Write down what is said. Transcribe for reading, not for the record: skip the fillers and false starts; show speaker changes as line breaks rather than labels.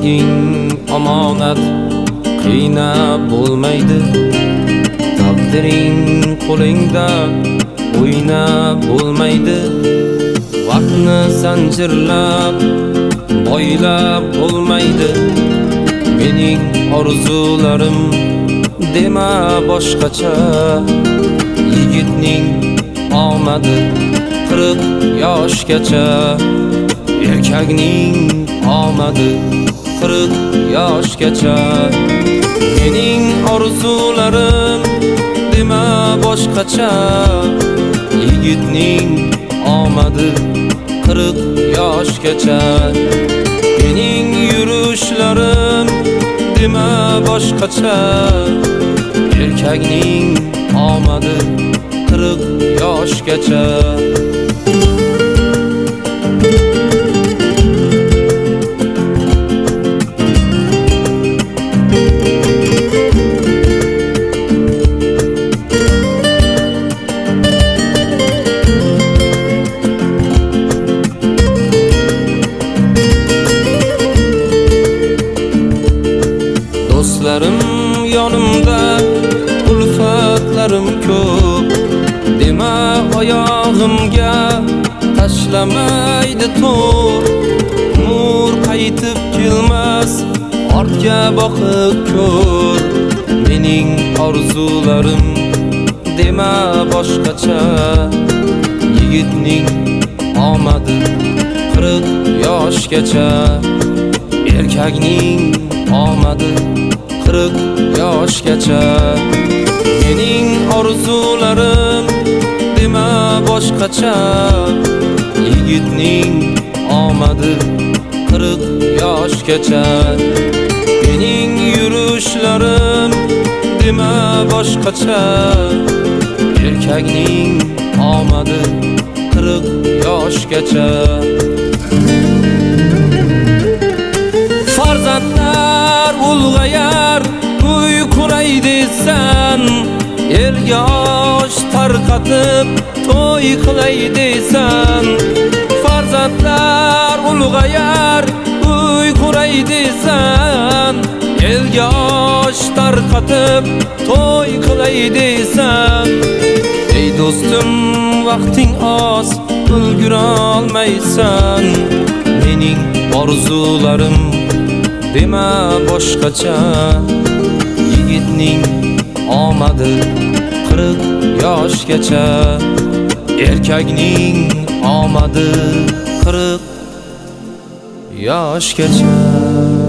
mening omonat qiynab bo'lmaydi. Taqdiring qo'lingda o'ynab bo'lmaydi. Vaqtni sanjirlab boylab bo'lmaydi. Mening orzularim dema boshqacha. Yigitning omadi 40 yoshgacha. Erkakning omadi 40 yoshgacha. Mening orzularim dema boshqacha. Yigitning omadi 40 yoshgacha. Mening yurishlarim dema boshqacha. Erkakning omadi 40 yoshgacha. Do'stlarim yonimda, ulfatlarim ko'p. Dema oyog'imga tashlamaydi to'r. Nur qaytib kelmas, ortga boqib ko'r. Mening orzularim dema boshqacha. Yigitning omadi 40 yoshgacha. Erkakning omadi 40 yoshgacha. Mening orzularim dema boshqacha. Yigitning omadi 40 yoshgacha. Mening yurishlarim dema boshqacha. Erkakning omadi 40 yoshgacha. Farzandlar ulg'ayar, uy quray desan. Elga osh tarqatib to'y qilay desan. Farzandlar ulg'ayar, uy quray desan. Elga osh tarqatib to'y qilay desan. Ey do'stim, vaqting oz, ulgura olmaysan. Mening orzularim dema boshqacha. Yigitning omadi 40 yoshgacha. Erkakning omadi 40 yoshgacha.